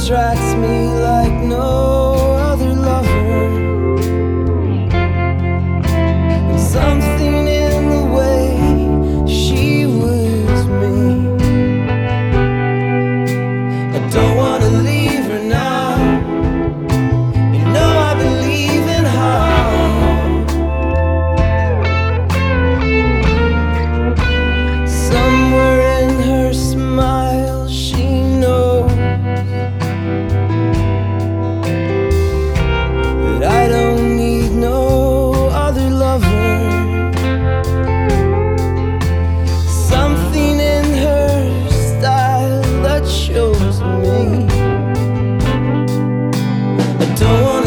attracts me like no other lover. And something in the way she woos me. I don't wanna leave her now. You know I believe in how somewhere in her smile she knows that I don't need no other lover. Something in her style that shows me I don't wanna